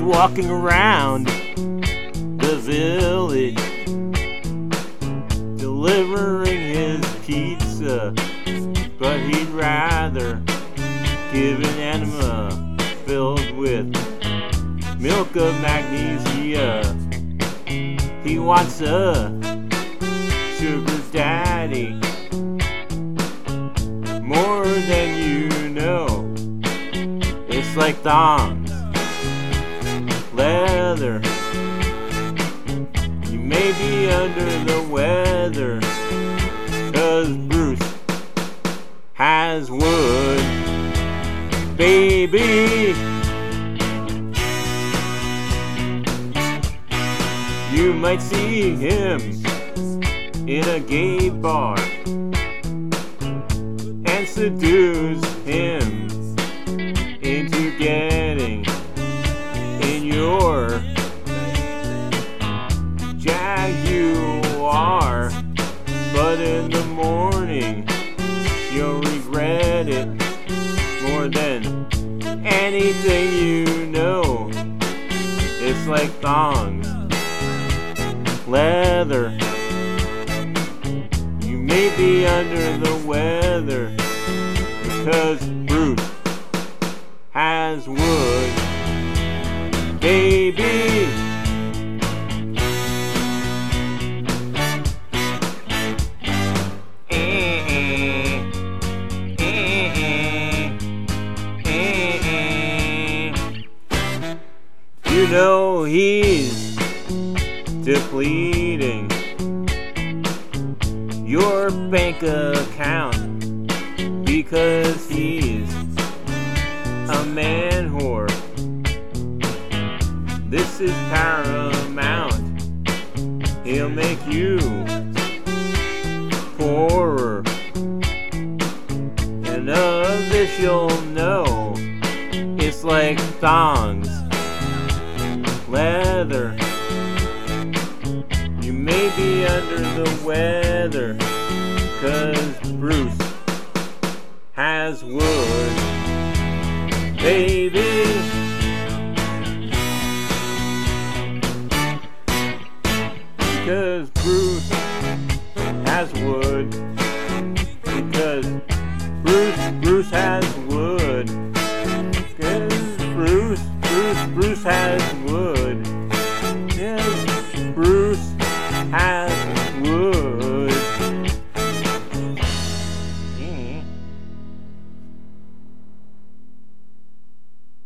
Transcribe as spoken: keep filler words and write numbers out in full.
walking around the village, delivering his pizza, but he'd rather give an enema filled with milk of magnesia. He wants a sugar daddy, more than you know. It's like thongs, leather. You may be under the weather, 'cause Bruce has wood, baby. You might see him in a gay bar and seduce him into getting in your Jaguar. But in the morning you'll regret it more than anything you know. It's like thongs, leather. You may be under the weather, because Bruce has wood, baby. You know he's depleting your bank account because he's a man whore. This is paramount. He'll make you poorer, and of this you'll know. It's like thongs, leather. You may be under the weather, 'cause Bruce has wood, baby.